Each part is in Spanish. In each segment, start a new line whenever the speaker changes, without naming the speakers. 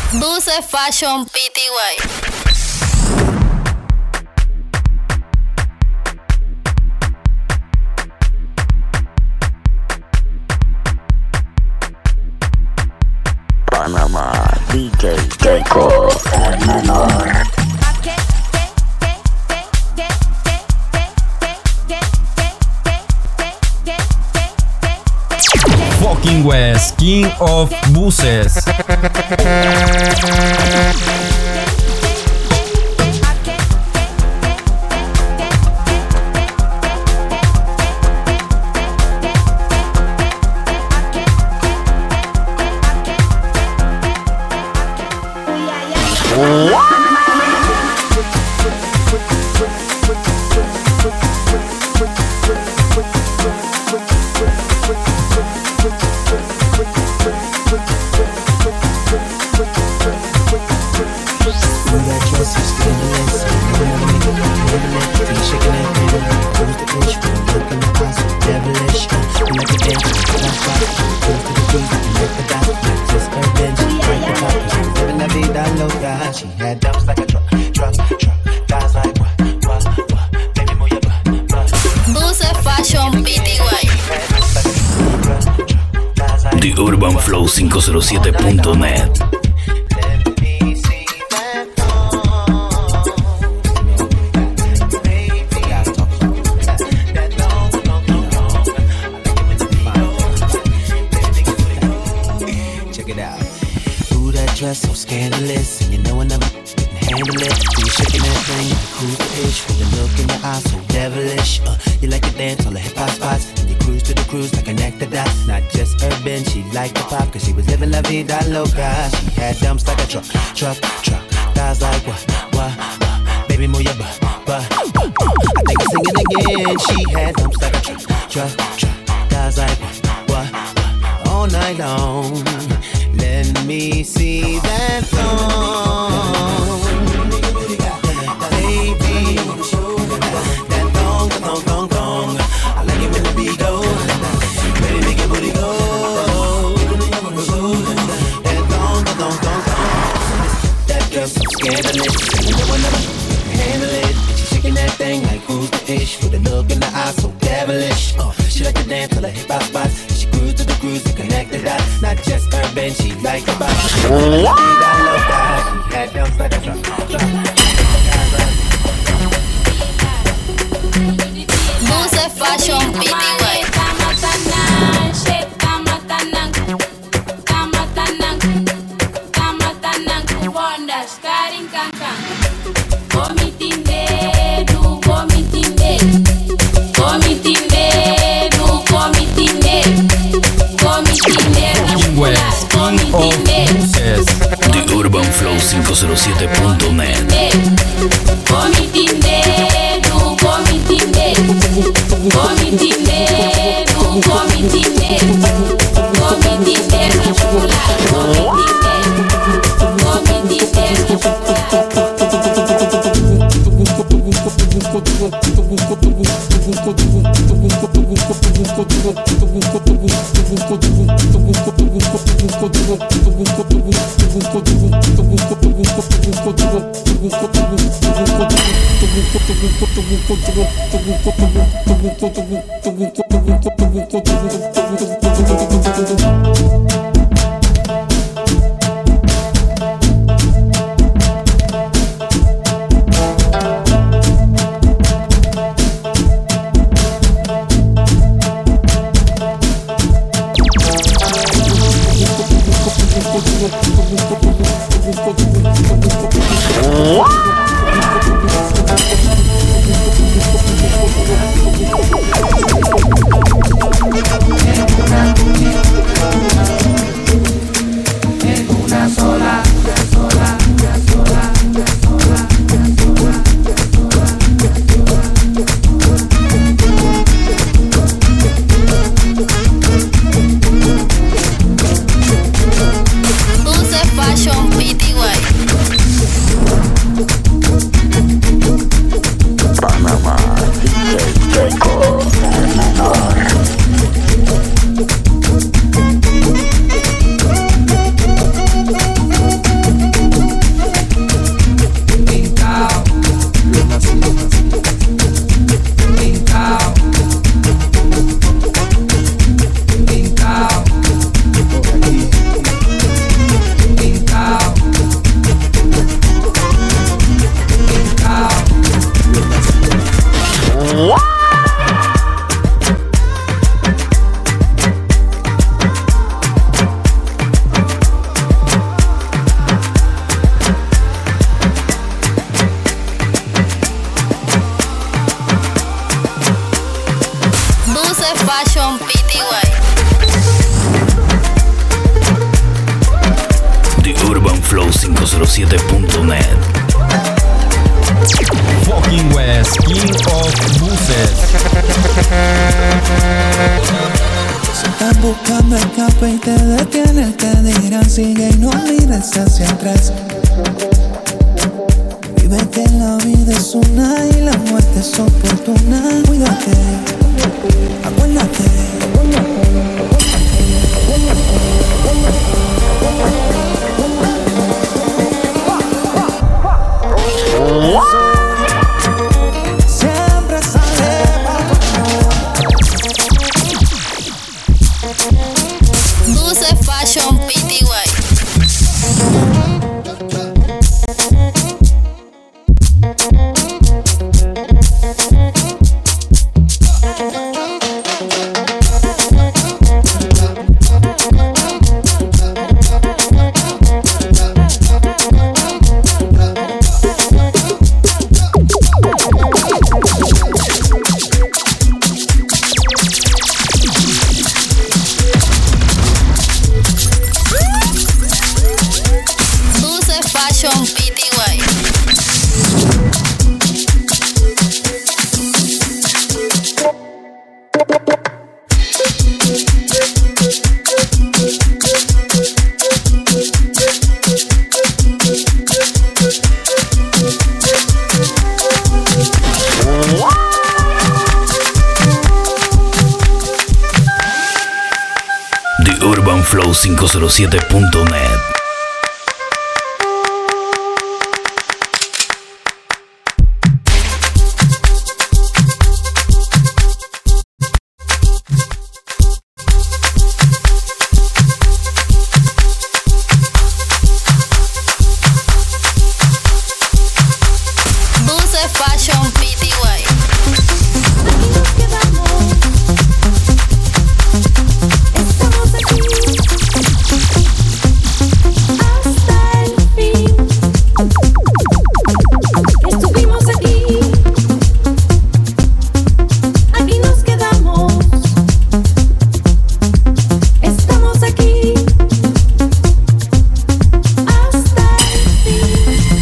Dulce Fashion Pty.
Panama DJ Keiko El Menor.
Fucking West, King of Buses.
She had dumps like a truck, guys like what, baby move your butt.
Dulce Fashion Pty.
TheUrbanFlow507.net.
Dress so scandalous, and you know I never can handle it. So you shaking that thing, you cruise the pitch with the look in your eyes so devilish. You like to dance on the hip hop spots, and you cruise to the cruise like connect the dots. Not just urban, she liked the pop, cause she was living la vida loca. She had dumps like a truck, guys like what, baby move your butt. I think I'm singing again. She had dumps like a truck, guys like what, all night long. Let me see that thong, baby. That thong. I like it when the beat goes. Baby, make your booty go. That thong. That girl's so scandalous. You know I never handle it. She shaking that thing like who's the ish, with a look in the eye so devilish. She like to dance till the hip hop spots. She cruise to the cruise to connect the dots. Not just urban, she like the bop. She had dumps like a truck.
Dulce Fashion Pty.
West, King of Buses.
TheUrbanFlow507.net. Keiko El Menor. TheUrbanFlow507.net.
Fucking West, King of Buses.
Estás buscando escape y te detienes, te dirán sigue y no mires hacia atrás. Vive que la vida es una y la muerte es oportuna. Cuídate, acuérdate. Siempre sale
Buses Fashion Pty. Fashion Pty.
TheUrbanFlow507.net.
Buses Fashion Pty.
Estamos aquí hasta el fin. Estuvimos aquí, aquí nos quedamos. Estamos aquí hasta el fin.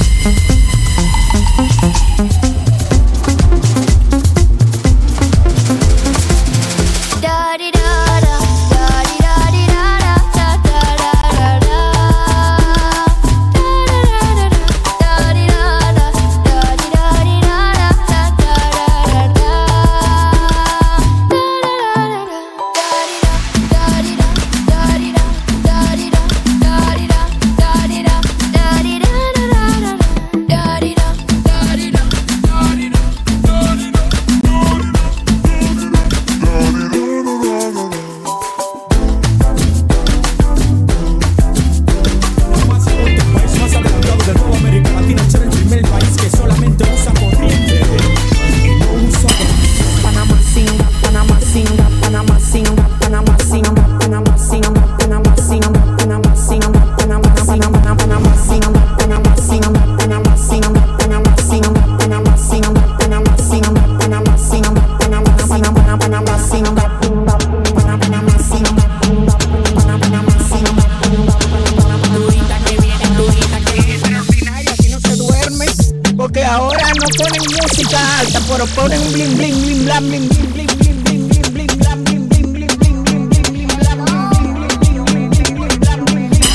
Porque ahora no ponen música alta, pero ponen bling bling bling blam bling bling bling bling bling bling bling blam bling bling bling bling bling bling bling blam bling bling bling bling bling blam bling bling.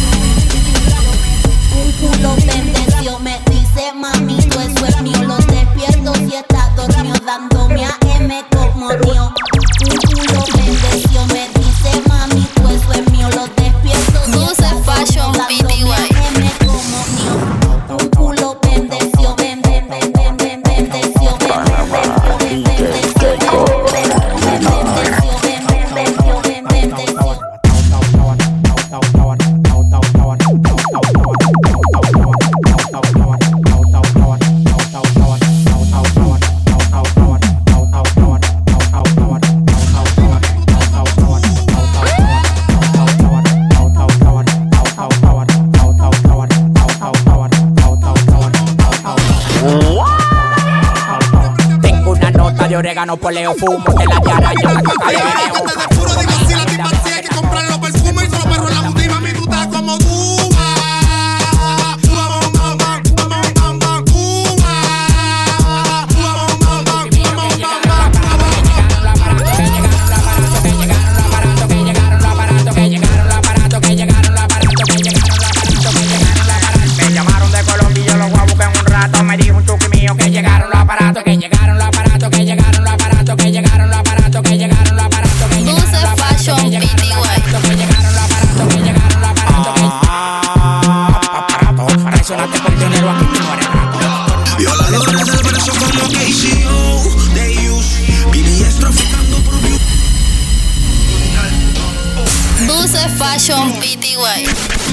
Un culo bendeció, me dice mami, tú eso es mío. Los despierto si está dormido, dándome a M como mío. Un culo bendeció, me dice mami, tú eso es mío. Los despierto si
Buses
está
Fashion
dormido,
Pty.
dándome a M como mío. Un culo bendeció, bendeció,
de orégano, poleo, fumo, de la yaraña, la caca de veneno.
Puro digo, si la tipa decide que comprar los perfumes y solo perro en la boutique, mami, tú estás como tú vas. Violadores del verso como KCO, they use BBS traficando por view.
Dulce Fashion PTY.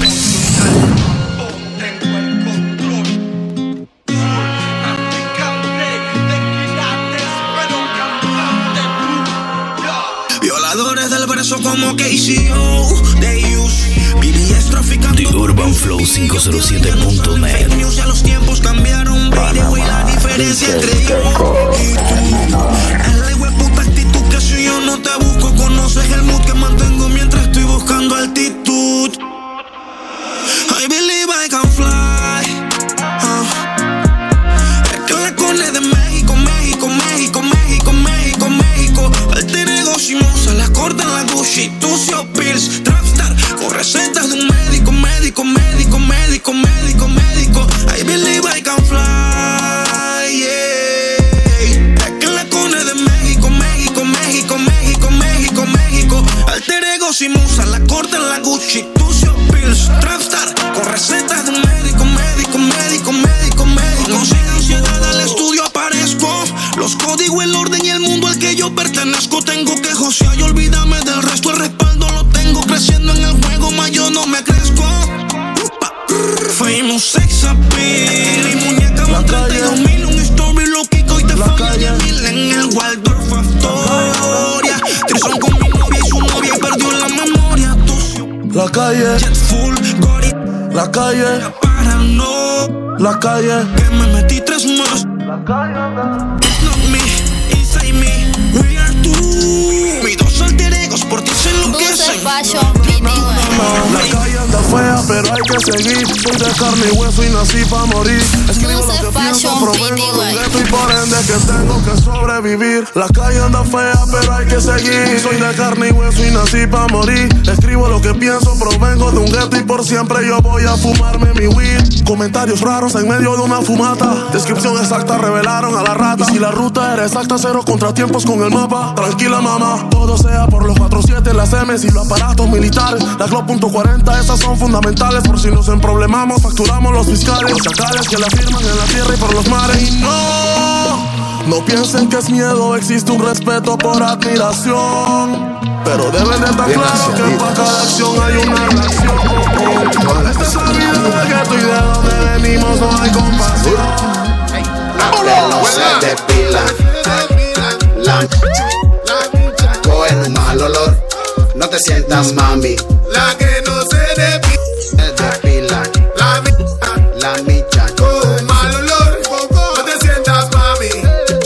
Violadores del verso como KCO, they use BBS traficando
The Urban Flow 507.net.
Ya los tiempos cambiaron, baby, güey, la diferencia entre yo y tú. Es la hueputa actitud que si yo no te busco, conoces el mood que mantengo mientras estoy buscando altitud. I believe I can fly. Es que la cone de México, México, México, México, México, México. Alter ego, Simosa, la corta en la Gucci, Tucio Pills, Trapstar, con recetas de un médico, médico, médico, médico, médico, médico. I believe I can fly, yeah. Es que la cone de México, México, México, México, México, México. Alter ego, Simosa, la corta en la Gucci, Tucio Pills, Trapstar, con recetas de un médico, médico, médico, médico, médico. No sin ansiedad al estudio aparezco. Los códigos, el orden y el mundo al que yo pertenezco. Tengo que josear y olvídame del resto. El respaldo lo tengo creciendo en el juego, mas yo no me crezco. Famous sex appeal. Mi muñeca va 32.000. Un story loquico y te falla 10.000 en el Waldorf Astoria. Trison con mi novia y su novia y perdió la memoria.
La calle,
Jet full, Gory,
la calle,
la parano.
la calle,
Que me metí 3 más.
la calle.
Not me, inside me, we are two. Mis dos alter egos por ti se
Dulce
enloquecen.
Fashion PTY.
La calle anda fea, pero hay que seguir. Soy de carne y hueso y nací pa' morir. Escribo lo
Dulce
que pienso,
Fashion
provengo de un
PTY.
gueto y por ende que tengo que sobrevivir. La calle anda fea, pero hay que seguir. Soy de carne y hueso y nací pa' morir. Escribo lo que pienso, provengo de un gueto y por siempre yo voy a fumarme mi weed. Comentarios raros en medio de una fumata. Descripción exacta revelaron a la rata. Y si la ruta era exacta, 0 contratiempos con el mapa. Tranquila mamá, todo sea por los 4-7, las M's y los aparatos militares. La Glock .40, esas son fundamentales. Por si nos emproblemamos, facturamos los fiscales. Los chacales que la firman en la tierra y por los mares. Y no piensen que es miedo, existe un respeto por admiración. Pero deben de estar claro que para cada acción hay una reacción. Esta es la vida del gueto y de donde venimos no hay compasión.
La que no se depila, la coge un mal olor. No te sientas mami.
La que no se
depila, la micha
con un mal olor. No te sientas mami.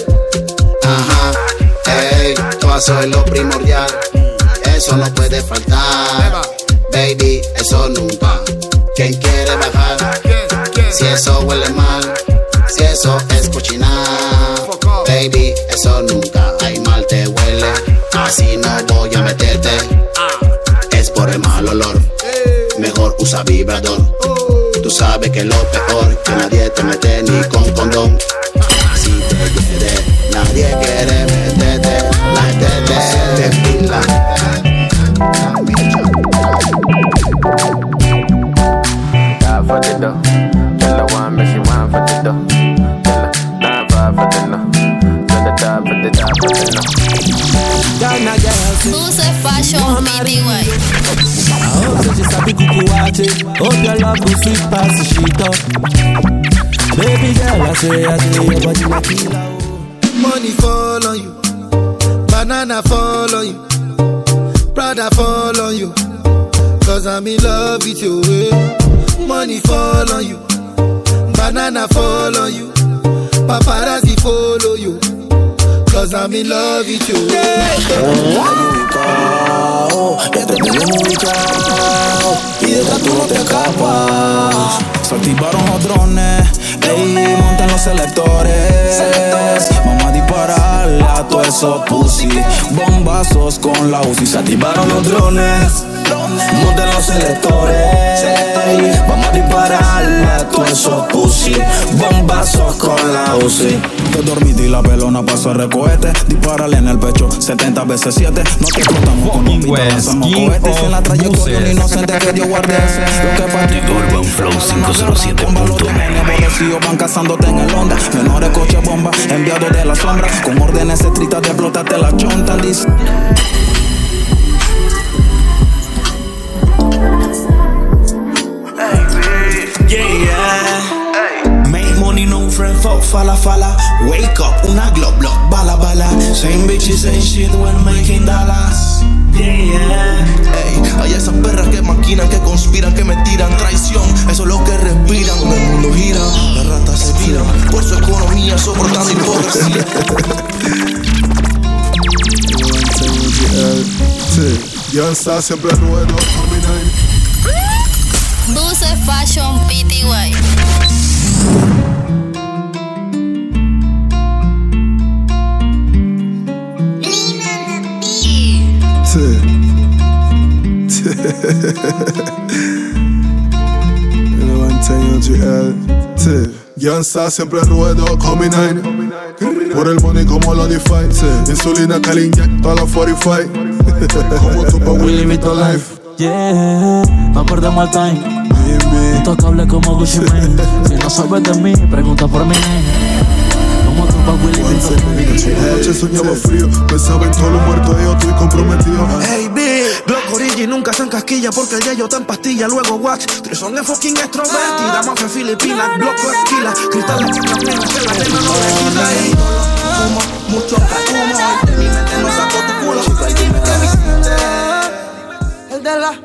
Ajá, ey, todo eso es lo primordial. Eso no puede faltar. Baby, eso nunca. ¿Quién quiere bajar? Si eso huele mal, si eso es cochinar. Baby, eso nunca. Ay, mal te huele. Así no voy a meterte. Es por el mal olor. Mejor usa vibrador. Tú sabes que lo peor que nadie te mete ni con condón. Si te quiere, nadie quiere meterte. La gente te depila.
Die for the dough. Tell her one, but she want for the dough. Tell her 9-5 for the no. Tell her die for the no.
Dulce Fashion PTY.
I hope that you sabi kukuwache. Hope your love go sweet past the shit up. Baby girl, I say your body na killer.
Money fall on you, banana fall on you, Prada fall on you. Cause I'm in love with you. Money fall on you, banana fall on you, paparazzi follow you. Cause I'm in love with you.
Ya te tienen ubicado y de acá tú no te escapas. Se activaron los drones, ey, montan los selectores. Vamos a dispararle a todos esos pussy. Bombazos con la UCI. Se activaron los drones, montan los selectores. Vamos a dispararle a todos esos pussy. Bombazos con la UCI. Te dormiste y la pelona pasó a recohete. Dispárale en el pecho 70 veces 7. No te cortamos con un pito, lanzamos cohetes. Y en la trayectoria un inocente que Dios guarde ese. Lo que para ti
Urban Flow 507.net.
policías van cazándote en el Honda. Menores coche bomba, enviados de la sombra, con órdenes estrictas de explotarte la chonta. Dice
make money, no friend, fuck, fala. Wake up, una glob, bala. Same bitches, same shit, when making dollars. Ey, hay esas perras que maquinan, que conspiran, que me tiran traición. Eso es lo que respiran. El mundo gira, las ratas se viran por su economía, soportando hipocresía.
Ya está siempre nuevo.
Buses Fashion PTY.
Ya está siempre ruedo, Comi 9. Por el money como lo DeFi. Insulina que le inyecta la 45. Como tu pa' Willy Vito Life.
Yeah, no perdemos el time. Intocable como Gucci Mane. Si no sabes de mí, pregunta por mi name. Como tu pa' Willy Vito Life.
Anoche soñaba frío, pensaba en todo lo muerto y yo estoy comprometido.
Hey, bitch, Glock Origi nunca se encasquilla porque el yayo está en pastilla. Luego wax, Trison es fucking extrovertida. Mafia filipina, Glock esquila. Cristales que caminan, que la arena no desquila. Y fumo, mucho humo. De mi mente no saco tu culo. Chico, y dime que me sientes. El de la...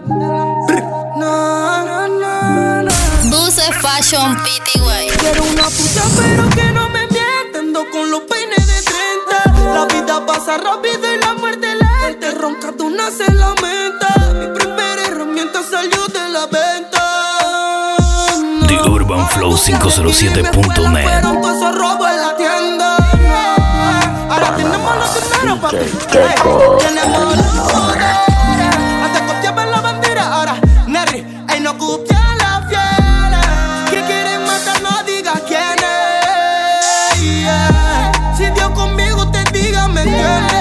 No.
Buses Fashion PTY.
Quiero una puta pero que no me mienta. Ando con los peines de 30. La vida pasa rápido y la muerte lenta. Ronca tú nace la menta. Mi primera herramienta salió de la venta.
The Urban Flow 507.net.
Fueron todos esos robos en la tienda. Ahora tenemos los dineros, papi. Tenemos los poderes. Hasta copiaba la bandera. Ahora, Nerry, ahí no copia la fiel. Que quieren matar, no diga quién es. Yeah. Si Dios conmigo te diga, me entiendes.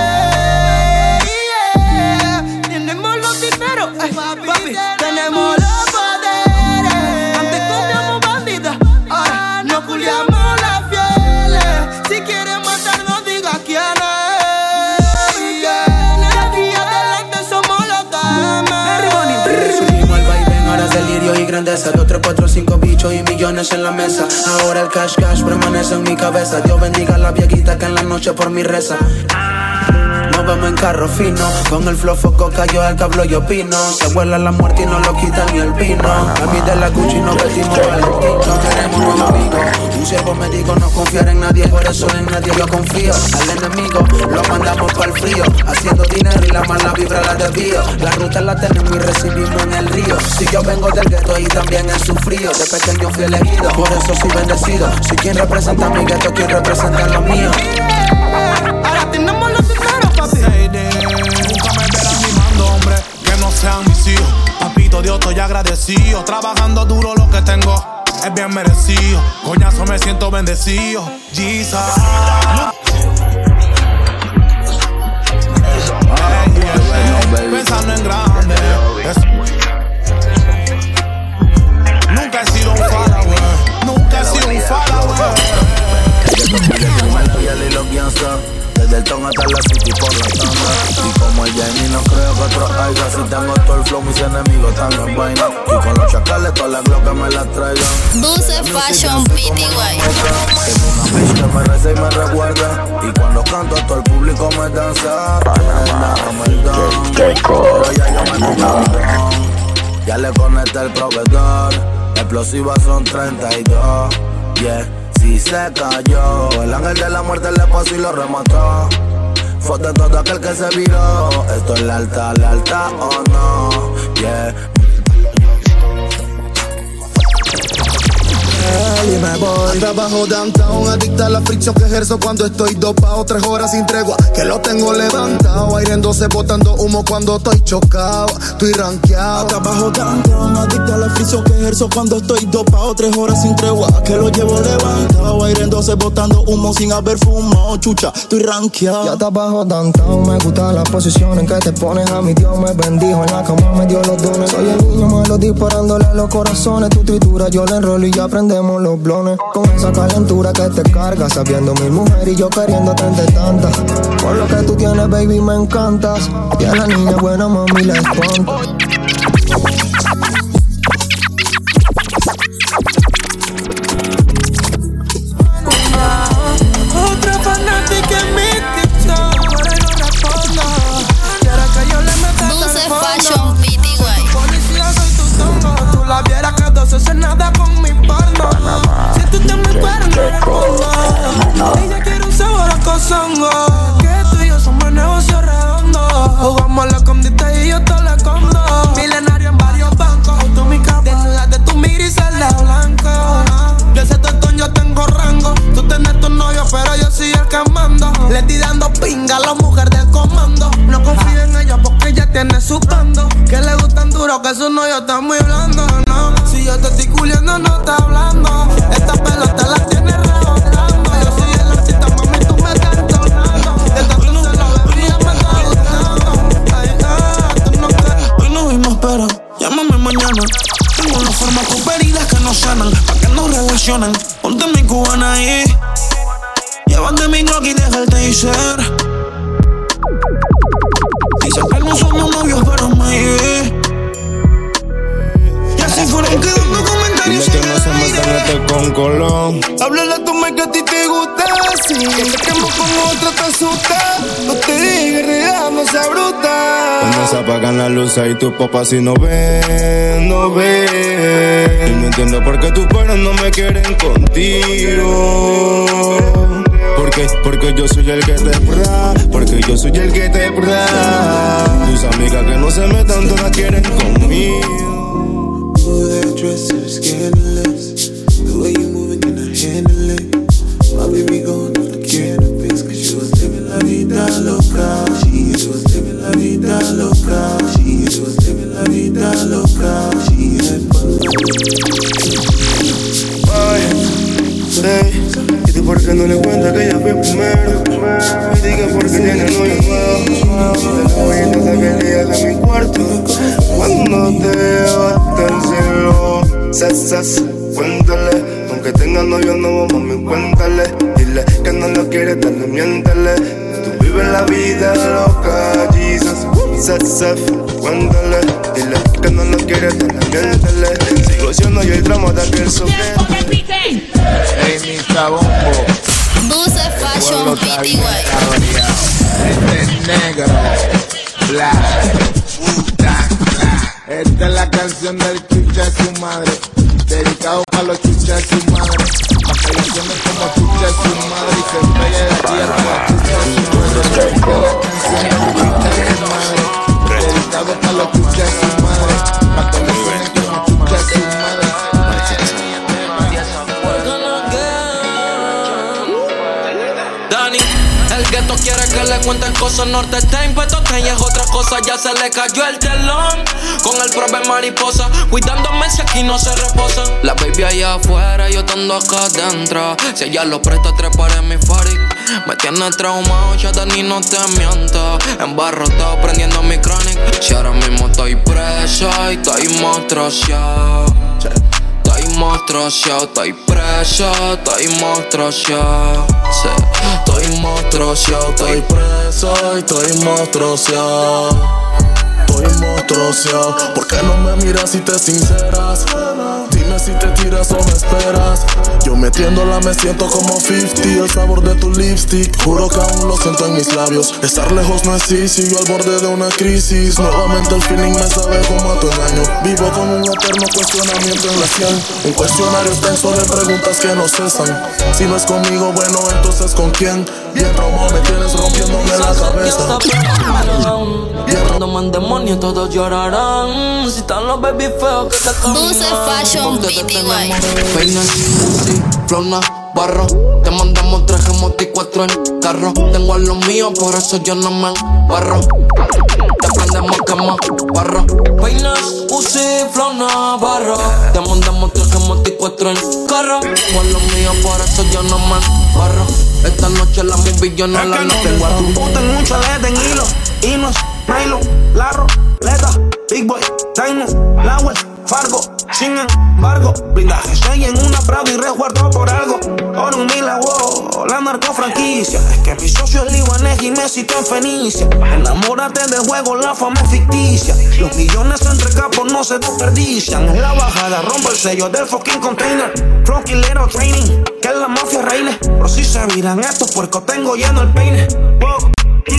Yeah. Tenemos los dineros, papi. Tenemos los poderes. Antes copiamos bandidas. Ahora no culiamos las fieles. Si quieren matar, no diga quién es. De aquí adelante somos los damas.
Subimos al vaivén, ahora es delirio y grandeza. 2, 3, 4, 5 bichos y millones en la mesa. Ahora el cash permanece en mi cabeza. Dios bendiga a la viejita que en la noche por mi reza. Nos vemos en carro fino, con el flow foco cayó el cablo y opino. Se huela la muerte y no lo quita ni el vino. A mí de la Gucci nos vestimos Valentino. No queremos nuevos amigos, un siervo me dijo no confiar en nadie. Por eso en nadie yo confío. Al enemigo lo mandamos pa'l frío, haciendo dinero y la mala vibra la desvío. La ruta la tenemos y recibimos en el río. Si yo vengo del gueto y también he sufrido. De pequeño fui elegido, por eso soy bendecido. Si quien representa mi gueto, quien representa lo mío.
Ahora tenemos los dineros, papi.
Nunca me verán mimando, hombre, que no sean mis hijos. Papito Dios, estoy agradecido. Trabajando duro lo que tengo es bien merecido. Coñazo, me siento bendecido. Jesus. Pensando en grande. Nunca he sido un follower. Nunca he sido un follower.
Desde el ton hasta la city por la tanda. Y como el Jenny no creo que otro haya. Si tengo todo el flow, mis enemigos están en vaina. Y con los chacales todas las glocas me las traigan.
Buses Fashion PTY.
Tengo una bitch que me reza y me recuerda. Y cuando canto todo el público me danza. Pero ya yo me compré. Ya le conecté el proveedor. Explosivas son 32. Yeah. Si se cayó, el ángel de la muerte le pasó y lo remató. Fue de todo aquel que se viró. Esto es la alta o no. Yeah.
Y me voy. Trabajo downtown, adicta a la fricción que ejerzo cuando estoy dopado. 3 horas sin tregua, que lo tengo levantado. Aire en 12 botando humo cuando estoy chocado. Estoy rankeado. Trabajo downtown, adicta a la fricción que ejerzo cuando estoy dopado. 3 horas sin tregua, que lo llevo levantado. Aire en 12 botando humo sin haber fumado. Chucha, estoy rankeado.
Ya trabajo downtown, me gusta la posición en que te pones. A mi Dios me bendijo, en la cama me dio los dones. Soy el niño malo disparándole a los corazones. Tu tritura yo le enrolo y ya aprendemos los bloques. chiplones. Con esa calentura que te carga, sabiendo mil mujeres y yo queriéndote entre tantas. Por lo que tú tienes, baby, me encantas. Y a la niña buena, mami, la espanta.
Otra fanática en mi TikTok, ahora no respondo. Quiere que yo le meta
Dulce Fashion PTY.
Policía, soy tu tongo. Tú la vieras que dos hace nada con mi porno. Si tú te me cueras, no respondo. Ella quiere un sabor a cozongo. Que tú y yo somos negocio redondo. Jugamos a la escondite y yo te la escondo. Milenario en varios bancos. Tú mi capa, desnuda de tu mira y celda blanco. Yo ese tostón, yo tengo rango. Tú tenés tu novio, pero yo soy el que mando. Le estoy dando pinga a la mujer del comando. No confío en ella porque ella tiene su bando. Que le gustan duro, que su novio está muy blando, no. Si yo te estoy culiando, no está hablando. Esta pelota la tiene rebotando. Yo soy el artista, mami, tú me estás entonando. El tatu se lo bebía, me está gustando. Ay, tú no quieres.
Hoy nos vimos, pero llámame mañana. Tengo los fármacos heridas que no sanan, pa' que nos relacionan. Ponte mi cubana ahí. Llévate mi Glock y deja el taser. Dicen que no somos novios, pero maybe. Y así fueron quedando comentarios.
Dile que no se meten con Colón.
Háblale a tu me que a ti te gusta. Si que te quemo con otra te asusta. No te digas, regando esa bruta.
Cuando se apagan las luces y tus papás si no ven, no ven. Y no entiendo por qué tus padres no me quieren contigo. Porque yo soy el que te da. Porque yo soy el que te da. Tus amigas que no se metan todas quieren conmigo.
That dress is scandalous. The way you moving, can I handle it? My baby going off the cannabis, cause she was living la vida loca. She was living la vida loca. She was living la vida loca. She had fun.
¿Y tú por qué no le cuentas que ella fue primero? Y diga por qué tiene novio nuevo. De la huellita sacarías de mi cuarto. Cuando te vas tan cielo. Sas, cuéntale. Aunque tenga novio nuevo, mami, cuéntale. Dile que no lo quieres, dale, miéntale. Tú vives la vida loca, Jesus. Sas, cuéntale. Dile que no lo quieres, dale, miéntale. Sigo siendo yo el drama de aquel soquete.
Hey, mi Bombo.
Dulce Fashion PTY.
Este es negro, black, esta es la canción del chucha de su madre, dedicado para los chuchas de su madre, para que le suenen como chucha de su madre y se pegue de aquí hasta la chucha de su madre. Esta es la canción del chucha de su madre, dedicado para los chuchas de su madre, para que le suenen como chucha de su madre.
El gueto quiere que le cuenten cosas, norte está impuesto, y es otra cosa, ya se le cayó el telón. Con el prove mariposa, cuidándome si aquí no se reposa. La baby allá afuera, yo estando acá adentro. Si ella lo presta, trepar en mi fabric. Me tiene traumado, ya Dani no te miento. Embarrotado, prendiendo mi chronic. Si ahora mismo estoy preso y estoy monstruoso. Estoy preso, estoy monstruoso. Sí, estoy monstruoso, estoy preso y estoy monstruoso.
Estoy monstruoso. ¿Por qué no me miras si te sinceras? Dime si te tiras o me esperas. Yo metiéndola me siento como 50. El sabor de tu lipstick, juro que aún lo siento en mis labios. Estar lejos no es easy, yo al borde de una crisis. Nuevamente el feeling me sabe como a tu engaño. Vivo con un eterno cuestionamiento en la sien. Un cuestionario extenso de preguntas que no cesan. Si no es conmigo, bueno, entonces ¿con quién? Bien traumado me tienes rompiéndome la cabeza.
Cuando me endemonio todos llorarán. Si están los baby feos que te comen.
Dulce Fashion PTY.
Peines, sí, flona, barro. Te mandamos 3 y 4 en carro. Tengo a los míos, por eso yo no me barro. Te prendemos quema, barro. Peines, Uzi, flona, barro. Te mandamos 3 y 4 en carro. Tengo a los míos, por eso yo no me barro. Esta noche la movie yo no la noto.
Tengo a tu puta en mucha aleta en hilo. Hinos, nylon, la roleta, Big Boy, Diamond, Lauer, Fargo, sin embargo, blindaje 6 en una comprado y resguardo por algo. Oro un milagro, la narcofranquicia. Es que mi socio es libanés y me citó en Fenicia. Enamórate del juego, la fama es ficticia. Los millones entre capos no se desperdician. En la bajada rompo el sello del fucking container. Flow killero training, que la mafia reine. Pero si se viran estos puercos, tengo lleno el peine. Wow.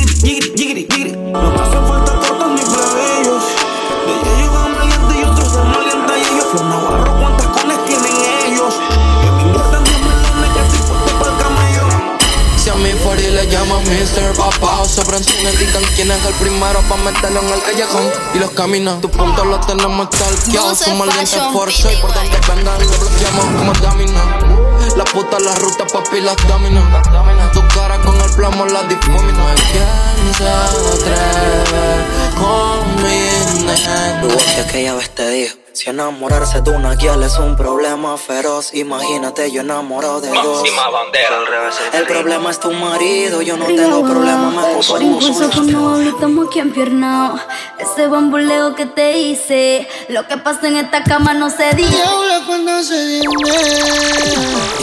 No me hacen falta cortos ni plebeyos. De ellos llegan malientes y otros son malientes y ellos. Flow Navarro, ¿cuántas cones tienen ellos? Que me inviertan 10 millones que estoy puesto para el camello.
Si a mi Fari le llaman Mr. Papao, sobre encima indican quién es el primero pa' meterlo en el callejón y los caminos. Tu punto lo tenemos stalkeados, somos malientes por show y por donde vengan lo bloqueamos como dominó. La puta, la ruta, papi, las dominos. Tu cara con el plomo la difumina. ¿Quién se atreve con mi negro? Que aquella vez te dijo, si enamorarse de una guial es un problema feroz, imagínate yo enamorado de dos. El problema es tu marido, yo no tengo problema, me puso
por impulso cuando hablo estamos aquí empiernados. Ese bambuleo que te hice, lo que pasa en esta cama no se dice.
Y habla cuando se viene.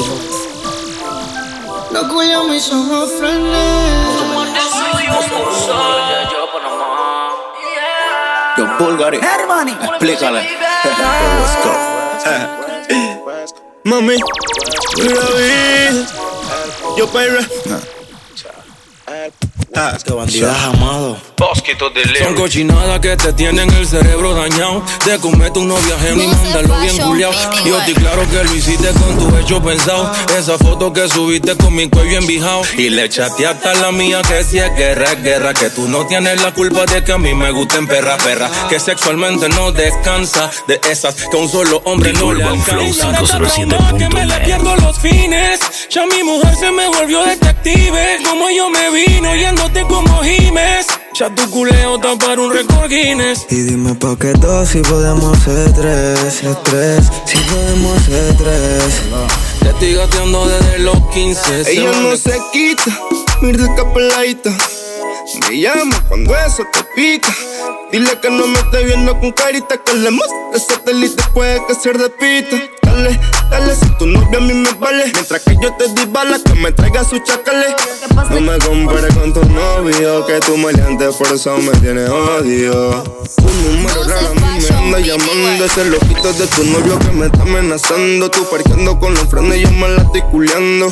Lo cuyo mis ojos frené.
Yo Bulgari, explícale. Let's go.
Mami, David, yo Pyre.
Este bandidas amado.
Son cochinadas que te tienen el cerebro dañado. Te comes tu novia ajena y mándalo bien culiao. Yo estoy claro que lo hiciste con tu hecho pensado. Esa foto que subiste con mi cuello envijado. Y le chateaste a la mía que si es guerra. Que tú no tienes la culpa de que a mí me gusten perra. Que sexualmente no descansa. De esas que un solo hombre no le alcanza. Que me le pierdo los fines. Ya mi mujer se me volvió detective. Como yo me vino yéndote como Jiménez. Ya tu culeo está para un récord Guinness.
Y dime pa' qué dos si podemos ser tres. Si podemos ser tres.
Te estoy gateando desde los 15.
Ella no se quita, mira que peladita. Me llama cuando eso te pica. Dile que no me esté viendo con carita, que le muestre que satélite puede que ser de pita. Dale, si tu novia a mí me vale. Mientras que yo te di balas, que me traiga su chacale. No me compares con tu novio, que tu maleante por eso me tiene odio. Un número raro a mí me anda llamando. Ese loquito de tu novio que me está amenazando. Tú parqueando con los frenos y yo me la estoy culeando.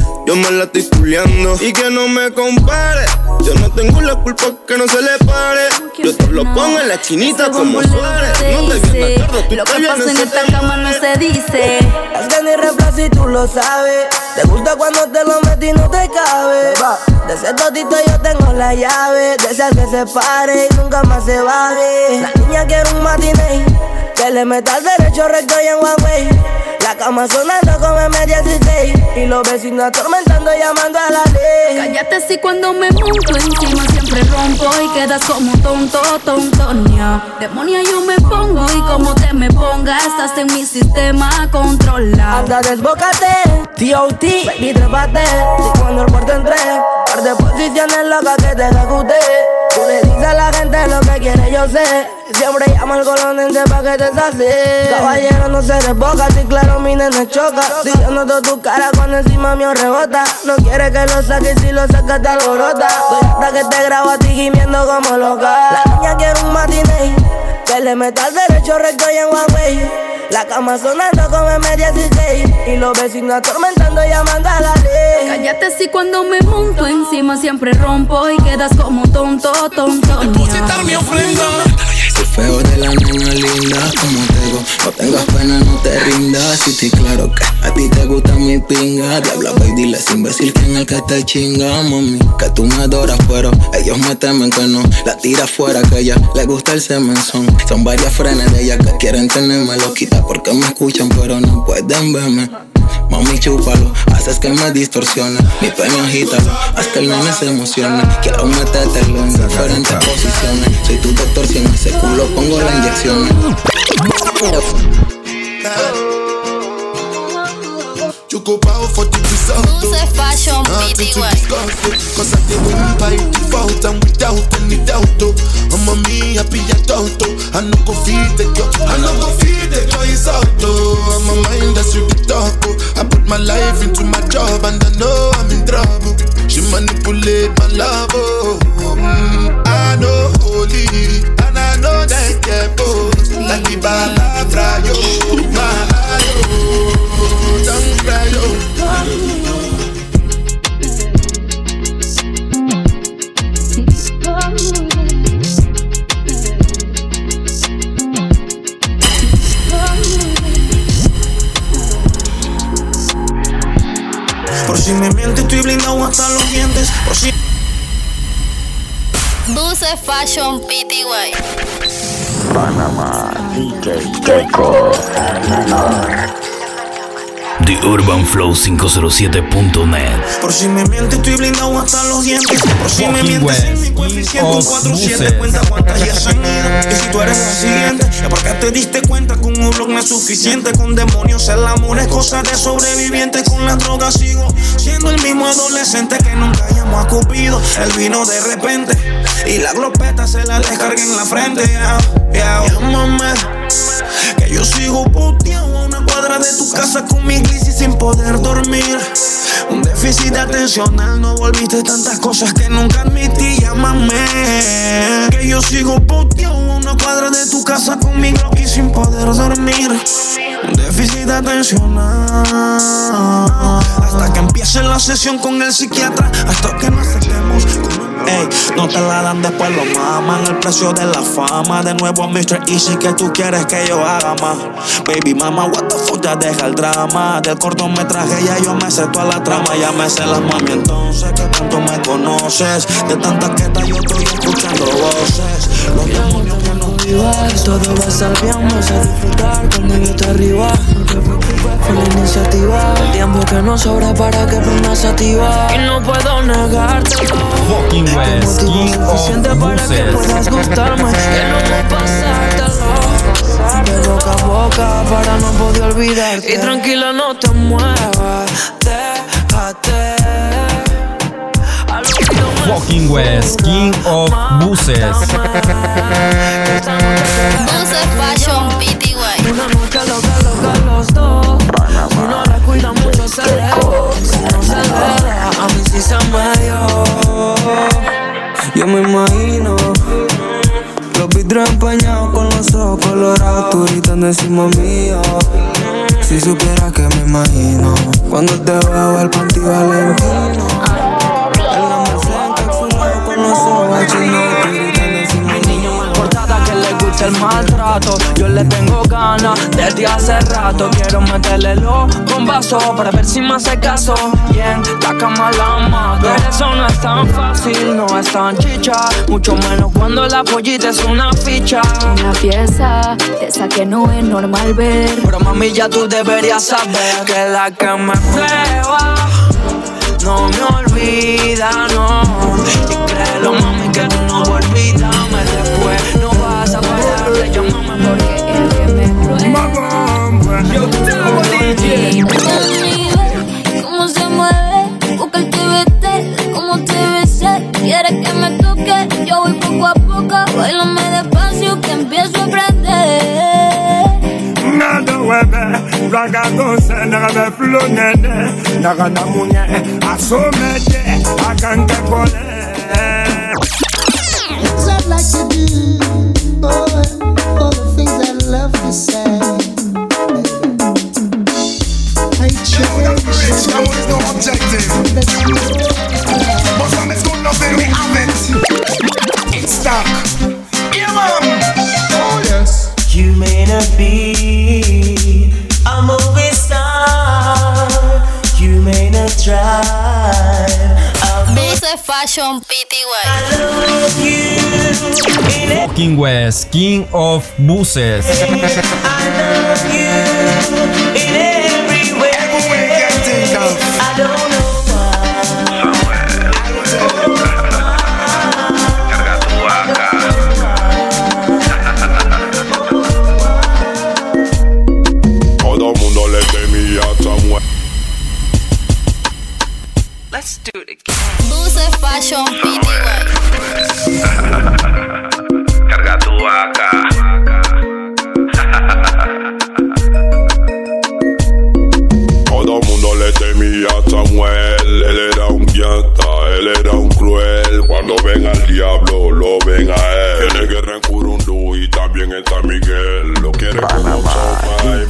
Y que no me compare. Yo no tengo la culpa que no se le pare. Yo te lo pongo en la chinita como Suárez. No te vienes tarde, tú
lo que pasa en esta cama no se dice.
Es que ni reflejo si tú lo sabes. Te gusta cuando te lo meto y no te cabe. De ese totito yo tengo la llave. De esas que se pare y nunca más se baje. La niña quiere un matiné, que le meta al derecho recto y en one way. La cama sonando como M16 y los vecinos atormentando llamando a la ley.
Cállate si cuando me monto encima siempre rompo y quedas como tontonia. Demonia yo me pongo y como te me pongas estás en mi sistema controlado.
Anda desbócate, T.O.T, baby trépate. Si cuando el cuarto entré, par de posiciones locas que te ejecuté. Tú le dices a la gente lo que quiere, yo sé. Siempre llama al colonense pa' que te sacie. Caballero no se desboca, si claro mi nene choca. Si yo noto tu cara cuando encima mío rebota. No quiere que lo saques, si lo sacas te alborota. Estoy hasta que te grabo a ti gimiendo como loca. La niña quiere un matiné, que le meta al derecho recto y en one way. La cama sonando como M16 y los vecinos atormentando llamando a la ley.
Cállate si cuando me monto encima siempre rompo y quedas como tontonia.
Mi ofrenda.
El feo de la nena linda, como te digo, no tengas pena, no te rindas. Y estoy claro que a ti te gusta mi pinga. Diabla, baby, dile ese imbécil que en el que te chinga, mami. Que tú me adoras, pero ellos me temen que no. La tira fuera, que a ella le gusta el semenzón. Son varias frenes de ella que quieren tenerme loquita porque me escuchan, pero no pueden verme. Mami, chúpalo, haces que me distorsione. Mi pene agítalo, haz que el nene se emocione. Quiero metértelo en diferentes posiciones. Soy tu doctor, si en ese culo pongo la inyección.
Ocupado for the result.
Buse Fashion BTY.
Cause I did win by default and without any doubt. Mamma mia, pilla toto. I no go feed the girl, I no go feed the girl is out. I'm a mind that's you the talk.
my life into my job and I know I'm in trouble. She manipulate my love, oh. I know holy and I know that get both. Like the balabra, yo, my yo, don't cry, yo.
Por si me miente, estoy blindado hasta los dientes. Por si...
Buses Fashion PTY.
Panamá, DJ Keiko. TheUrbanFlow507.net.
Por si me miente, estoy blindado hasta los dientes. Por si me mientes, en mi coeficiente un 4-7. Cuenta cuántas ya se han ido. Y si tú eres la siguiente, es porque te diste cuenta que un blog no es suficiente. Con demonios el amor es cosa de sobreviviente. Con las drogas sigo siendo el mismo adolescente que nunca llamó a Cupido. Él vino de repente y la glopeta se la descargué en la frente. Llámame, que yo sigo puteado a una cuadra de tu casa con mi crisis sin poder dormir. Un déficit atencional, no volviste tantas cosas que nunca admití. Llámame, que yo sigo puteado a una cuadra de tu casa con mi Glock y sin poder dormir. Un déficit atencional. Hasta que empiece la sesión con el psiquiatra, hasta que nos acerquemos con... Ey, no te la dan, después lo maman. El precio de la fama. De nuevo Mr. Easy, que tú quieres que yo haga más. Baby mama, what the fuck, ya deja el drama. Del cortometraje ya yo me sé toda la trama. Ya me sé las mami, entonces que tanto me conoces. De tantas quetas yo estoy escuchando voces. Los demonios que nos vivan.
Todo va a estar bien, vamos a disfrutar cuando yo esté arriba. No te preocupes por la iniciativa. El tiempo que nos sobra para que prendas activa. Y no puedo negártelo.
Fucking West, King
suficiente para que puedas gustarme. Que no me pasártelo. De boca a boca para no poder olvidarte. Y tranquila, no te muevas. Déjate.
Fucking West, King of Buses.
Buses Fashion PTY.
Una noche loca los dos. Si no la cuida mucho se le. Si no se le da, a mí sí se me dio. Yo me imagino los vidrios empañados con los ojos colorados, tú gritando encima mío. Si supieras que me imagino cuando te veo el panty valentino. En la mesa encapsulado con los ojos chinos, tú gritando encima mío. Portada que le gusta el maltrato, yo le tengo ganas desde hace rato. Quiero meterle los bombazos para ver si me hace caso. Y en la cama la mato. Pero eso no es tan fácil, no es tan chicha. Mucho menos cuando la pollita es una ficha.
Una pieza de esa que no es normal ver.
Pero mami ya tú deberías saber que la que me prueba no me olvida, no. Y créelo mami que tú no olvídame después. No vas a parar de llamarme porque el que me prueba. Yo te hago DJ.
Cómo se mueve, busca el TBT, cómo te besé, quieres que me toque, yo voy poco a poco, bailame despacio que empiezo a aprender.
Nada webe, raga gonse, naga flow nene, naga na munye, asomete, akange kole.
Things I'd like to do, all the things I love to say. I cherish
no objective. But when it's good nothing, we have it. It's stuck. Yeah, man. Oh, yes.
You may not be a movie star. You may not drive.
Buses Fashion PTY.
I love you.
Fucking West, King of Buses.
I love you in every way. I don't know
Todo mundo le temía a Samuel.
Let's do it again.
Buses Fashion PTY.
Carga tu vaca.
Todo mundo le temía a Samuel. Él era un llanta, él era un cruel. Cuando ven al diablo, lo ven a él. Tiene guerra en Curundú y también en San Miguel. Lo quiere como Soma,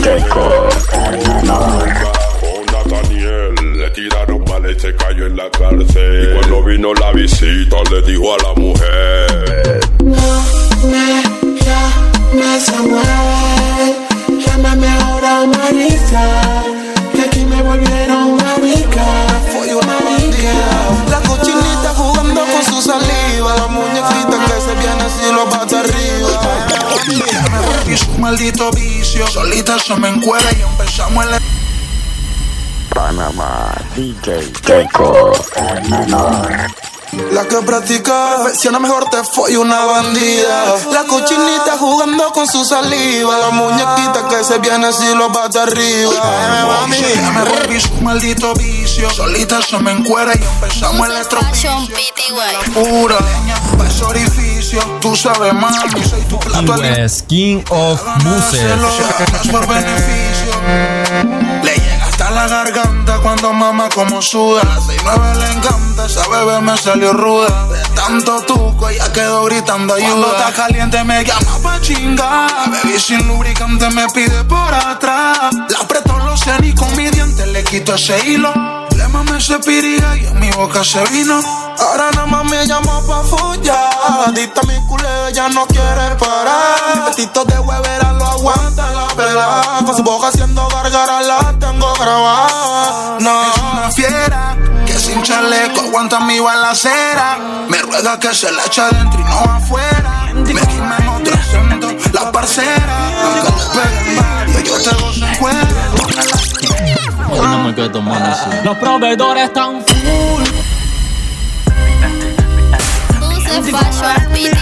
con Nathaniel. Le tiraron mal y se cayó en la cárcel. Y cuando vino la visita, le dijo a la mujer:
no me llames Samuel, llámame ahora Marisa, que aquí me volvieron marica.
Fue una marica. La cochinita jugando con su saliva, la muñequita que se viene así lo bate arriba.
Y su maldito vicio, solita se me encuera y empezamos el...
Panamá, DJ Keiko, el menor.
La que practica perfecciona mejor te fue una bandida. La cochinita jugando con su saliva, la muñequita que se viene así lo bate arriba.
Me volví su maldito vicio, solita se me encuera y empezamos el estropicio. Pura leña, pa' ese orificio, tú sabes mami, soy tu plato
West, King of Buses.
No es por beneficio. Le llega hasta la garganta cuando mama como suda. 6'9" le encanta, esa bebé me salió ruda. De tanto tuco ella quedó gritando ayuda. Cuando está caliente me llama pa' chingar. Baby sin lubricante me pide por atrás. La aprieto los senos y con mi diente le quito ese hilo. Le mamé ese pirilla y en mi boca se vino.
Ahora nada más me llama pa' follar. Adicta mi culeo, ella no quiere parar. Petitos de huevera lo aguanta la pela. Con su boca haciendo gárgara la tengo grabada.
No, es una fiera que sin chaleco aguanta mi balacera. Me ruega que se la eche adentro y no afuera. Me quema en otro acento, la parcera. Aunque te peguen varios, yo te gozo en cuero.
Los proveedores están full.
Buses Fashion PTY.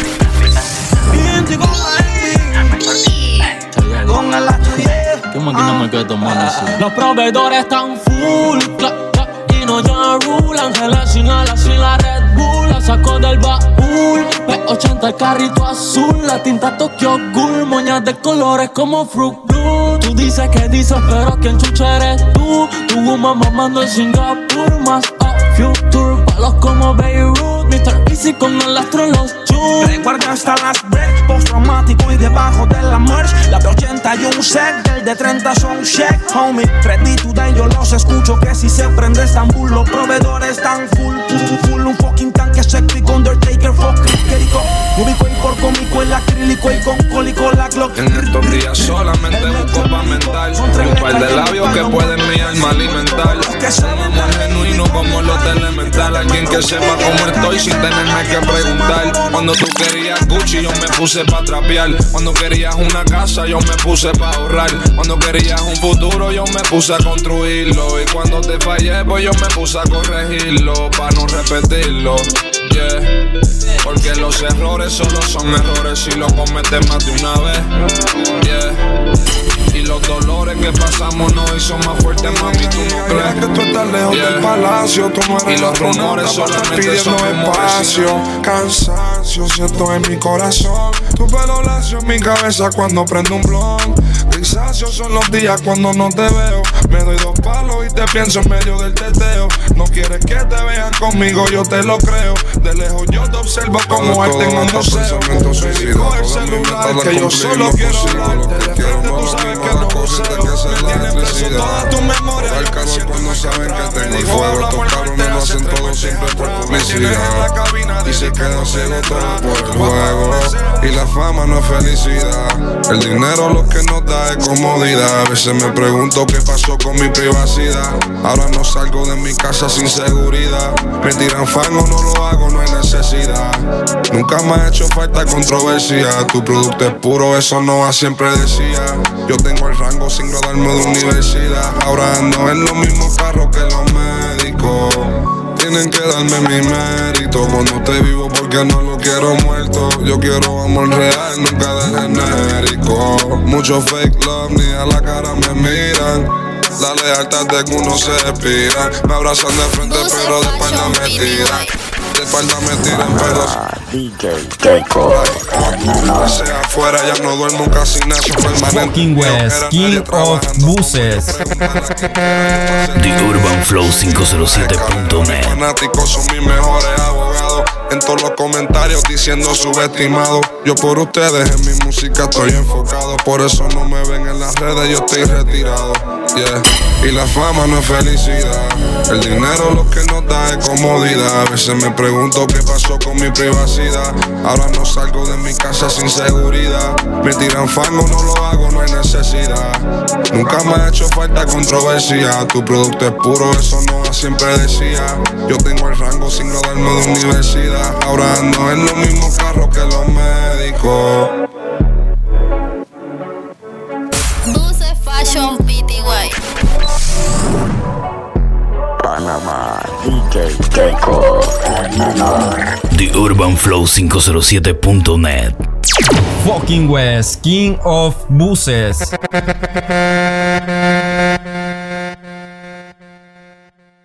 ¿Qué máquina me queda tomando así? Los proveedores están full. Y no ya rule. Ángeles sin alas, sin la Red Bull. La saco del baúl. P80 el carrito azul. La tinta Tokyo Ghoul. Moñas de colores como Fruit Blue. Tú dices que dices, pero quien chucha eres tú. Tu woman mamando en Singapur. Más Future, palos como Beirut. Mr. Easy con el astro en los chus.
Recuerda hasta las breaks, post-traumático y debajo de la merch. La P80 y un set, del de 30 son check, homie. Ready today yo los escucho que si se prende Estambul. Los proveedores están full. Un fucking tanque séptico, Undertaker, fucking Jericho. Ubico y por cómico, el acrílico y con cólico la Glock.
En estos días solamente busco pa' mental. Y un par de labios que pueden mi alma alimentar. Somos más genuinos como los de elemental. Alguien que sepa cómo estoy sin tenerme que preguntar. Cuando tú querías Gucci yo me puse pa' trapear. Cuando querías una casa yo me puse pa' ahorrar. Cuando querías un futuro yo me puse a construirlo. Y cuando te fallé pues yo me puse a corregirlo pa' no repetirlo, yeah. Porque los errores solo son errores si lo cometes más de una vez, yeah. Y los dolores que pasamos nos hizo más fuertes, mami, tú no crees
que tú estás lejos del palacio, tú no eres
y los rumores solamente son
espacio, cansancio siento en mi corazón, tu pelo lacio en mi cabeza cuando prendo un blon, grisáceos son los días cuando no te veo, me doy 2 palos y te pienso en medio del teteo, no quieres que te vean conmigo, yo te lo creo, de lejos yo te observo como arte en un museo, me dijo el celular que yo solo quiero hablarte, de frente tú sabes que no poseo, me tienen preso toda tu memoria,
al calor cuando saben que tengo el fuego, estos cabrones lo hacen todo siempre por publicidad, y se quedan ciegos todo por el juego, y la fama no es felicidad, el dinero lo que nos da es comodidad, a veces me pregunto qué pasó con mi privacidad, ahora no salgo de mi casa sin seguridad, me tiran fango, no lo hago, no hay necesidad, nunca me ha hecho falta controversia, tu producto es puro, eso Nova siempre decía, yo tengo el rango sin graduarme de universidad, ahora ando en los mismos carros que los médicos, tienen que darme mi mérito, cuando te vivo porque no lo quiero muerto, yo quiero amor real, nunca de genérico, mucho fake love, ni a la cara me miran, la lealtad de que uno se expira, me abrazan de frente pero de espalda me tiran. De espalda me tiran pedos.
DJ Keiko,
Sea afuera, ya no duermo casi nada.
Fucking West, King of Buses.
The Urban Flow 507.net.
Fanáticos son mis mejores abogados. En todos los comentarios diciendo subestimado. Yo por ustedes en mi música estoy enfocado. Por eso no me ven en las redes, yo estoy retirado. Yeah. Y la fama no es felicidad. El dinero lo que nos da es comodidad. A veces me pregunto qué pasó con mi privacidad. Ahora no salgo de mi casa sin seguridad. Me tiran fango, no lo hago, no hay necesidad. Nunca me ha hecho falta controversia. Tu producto es puro, eso no siempre decía. Yo tengo el rango sin graduarme de universidad. Ahora ando en los mismos carros que los médicos.
Buses Fashion PTY.
Panamá, DJ Keiko, el menor.
The Urban Flow 507.net.
Fucking West, King of Buses.